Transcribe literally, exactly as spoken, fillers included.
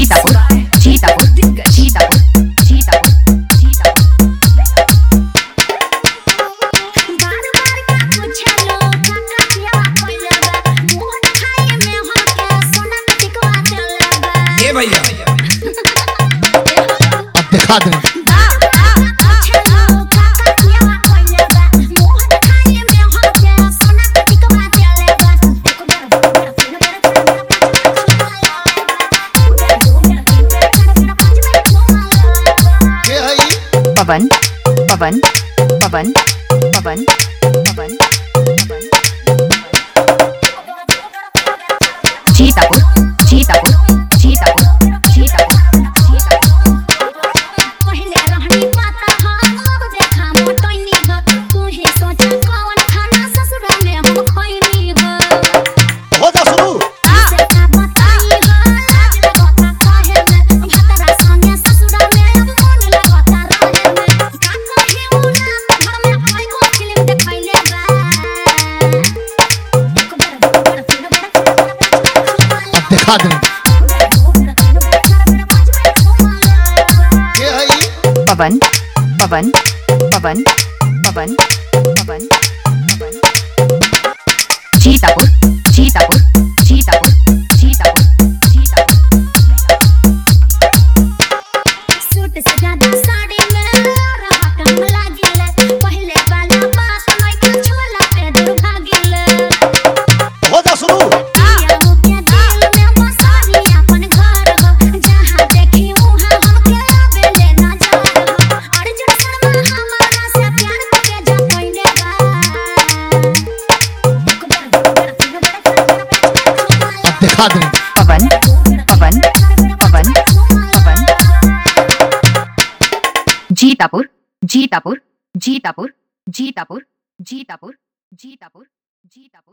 जीतापुर जीतापुर जीतापुर जीतापुर जीतापुर बार बार का पूछलो काका किया कोइलबा मोहन खाए में होके सोना टिकवा चलबा ए भैया अब दिखा दे पवन पवन पवन पवन पवन पवन जीतापुर जीतापुर जीतापुर जीतापुर जीतापुर पहले रहनी पता हम अब देखा मोटोइनी हो तू ही सोचा कौन खाना ससुर में हम खोइनी हो हो जा शुरू से का बताई हो लाज लगता काहे में भतरा संगे ससुर में अब मन लगता रहे में का कहे उना घर में कोई को फिल्म देखैले बा अब दिखा दे ये है पवन पवन पवन पवन पवन पवन जीतापुर जीतापुर जीतापुर जीतापुर जीतापुर सूट सजादा साड़ी में रहा कम लागिले पहले वाला बात नहीं का छोला पे दूर भागिले हो जा शुरू किया मुके दिल में मसारी अपन घर हो जहां देखी वहां हमके आवेले नजर हो अर्जुन शर्मा हमारा से प्यार करके जा कोइले बा अब दिखा दे पवन पवन पवन पवन जीतापुर जीतापुर जीतापुर जीतापुर जीतापुर जीतापुर जीतापुर